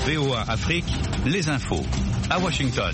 VOA Afrique, les infos. À Washington.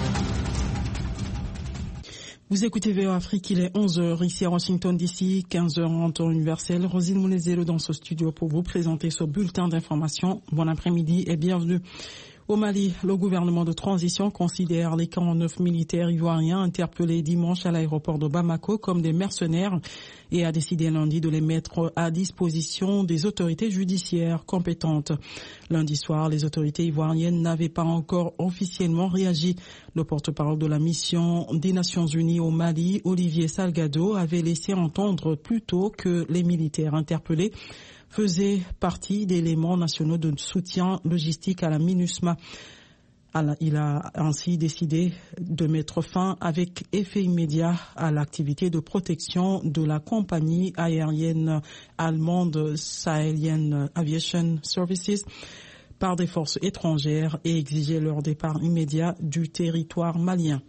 Vous écoutez VOA Afrique, il est 11h ici à Washington DC, 15h en temps universel. Rosine Moulezelo dans ce studio pour vous présenter ce bulletin d'information. Bon après-midi et bienvenue. Au Mali, le gouvernement de transition considère les 49 militaires ivoiriens interpellés dimanche à l'aéroport de Bamako comme des mercenaires et a décidé lundi de les mettre à disposition des autorités judiciaires compétentes. Lundi soir, les autorités ivoiriennes n'avaient pas encore officiellement réagi. Le porte-parole de la mission des Nations Unies au Mali, Olivier Salgado, avait laissé entendre plus tôt que les militaires interpellés faisait partie d'éléments nationaux de soutien logistique à la MINUSMA. Il a ainsi décidé de mettre fin avec effet immédiat à l'activité de protection de la compagnie aérienne allemande Sahelian Aviation Services par des forces étrangères et exiger leur départ immédiat du territoire malien.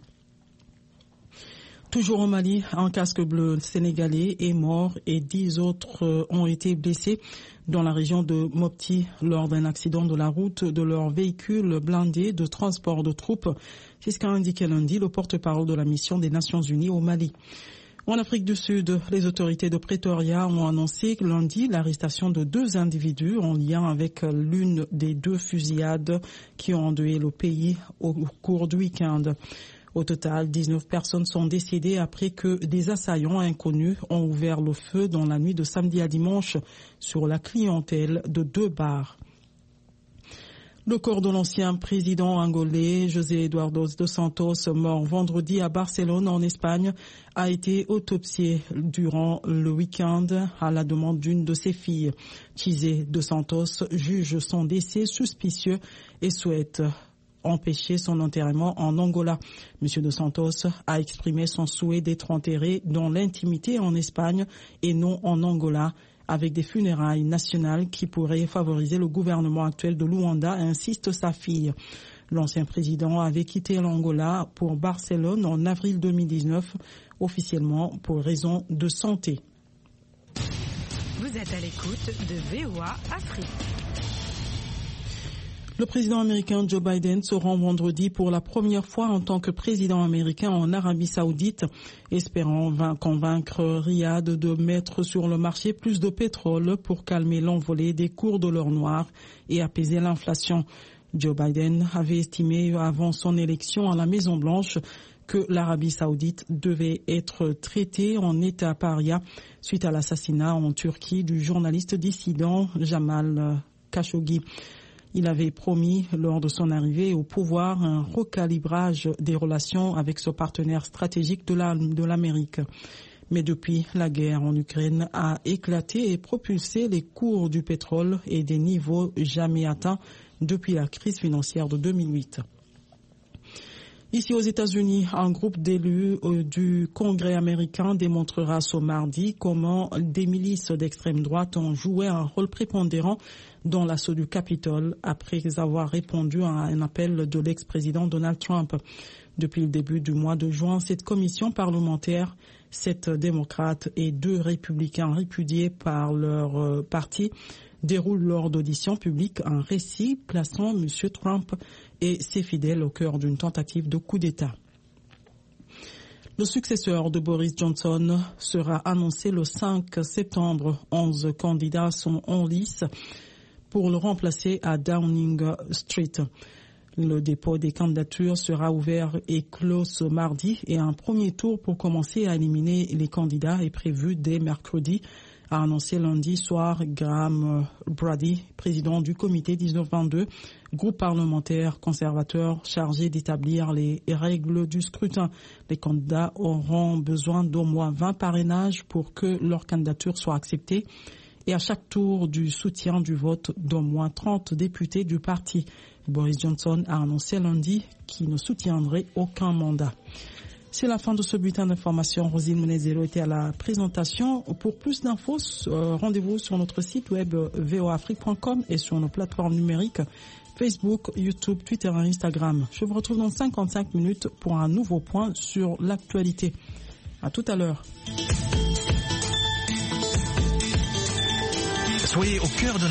Toujours au Mali, un casque bleu sénégalais est mort et 10 autres ont été blessés dans la région de Mopti lors d'un accident de la route de leur véhicule blindé de transport de troupes. C'est ce qu'a indiqué lundi le porte-parole de la mission des Nations Unies au Mali. En Afrique du Sud, les autorités de Pretoria ont annoncé lundi l'arrestation de 2 individus en lien avec l'une des 2 fusillades qui ont endeuillé le pays au cours du week-end. Au total, 19 personnes sont décédées après que des assaillants inconnus ont ouvert le feu dans la nuit de samedi à dimanche sur la clientèle de 2 bars. Le corps de l'ancien président angolais, José Eduardo dos Santos, mort vendredi à Barcelone en Espagne, a été autopsié durant le week-end à la demande d'une de ses filles. José dos Santos juge son décès suspicieux et souhaite empêcher son enterrement en Angola. M. dos Santos a exprimé son souhait d'être enterré dans l'intimité en Espagne et non en Angola, avec des funérailles nationales qui pourraient favoriser le gouvernement actuel de Luanda, insiste sa fille. L'ancien président avait quitté l'Angola pour Barcelone en avril 2019, officiellement pour raison de santé. Vous êtes à l'écoute de VOA Afrique. Le président américain Joe Biden se rend vendredi pour la première fois en tant que président américain en Arabie Saoudite, espérant convaincre Riyad de mettre sur le marché plus de pétrole pour calmer l'envolée des cours de l'or noir et apaiser l'inflation. Joe Biden avait estimé avant son élection à la Maison-Blanche que l'Arabie Saoudite devait être traitée en État paria suite à l'assassinat en Turquie du journaliste dissident Jamal Khashoggi. Il avait promis lors de son arrivée au pouvoir un recalibrage des relations avec ce partenaire stratégique de l'Amérique. Mais depuis, la guerre en Ukraine a éclaté et propulsé les cours du pétrole et des niveaux jamais atteints depuis la crise financière de 2008. Ici aux États-Unis, un groupe d'élus du Congrès américain démontrera ce mardi comment des milices d'extrême droite ont joué un rôle prépondérant dans l'assaut du Capitole après avoir répondu à un appel de l'ex-président Donald Trump. Depuis le début du mois de juin, cette commission parlementaire, 7 démocrates et 2 républicains répudiés par leur parti, déroule lors d'auditions publiques un récit plaçant M. Trump et ses fidèles au cœur d'une tentative de coup d'État. Le successeur de Boris Johnson sera annoncé le 5 septembre. 11 candidats sont en lice pour le remplacer à Downing Street. Le dépôt des candidatures sera ouvert et clos ce mardi et un premier tour pour commencer à éliminer les candidats est prévu dès mercredi, a annoncé lundi soir Graham Brady, président du comité 1922, groupe parlementaire conservateur chargé d'établir les règles du scrutin. Les candidats auront besoin d'au moins 20 parrainages pour que leur candidature soit acceptée et à chaque tour du soutien du vote d'au moins 30 députés du parti. Boris Johnson a annoncé lundi qu'il ne soutiendrait aucun mandat. C'est la fin de ce bulletin d'information. Rosine Moulezelo était à la présentation. Pour plus d'infos, rendez-vous sur notre site web voafrique.com et sur nos plateformes numériques Facebook, YouTube, Twitter et Instagram. Je vous retrouve dans 55 minutes pour un nouveau point sur l'actualité. À tout à l'heure. Soyez au cœur de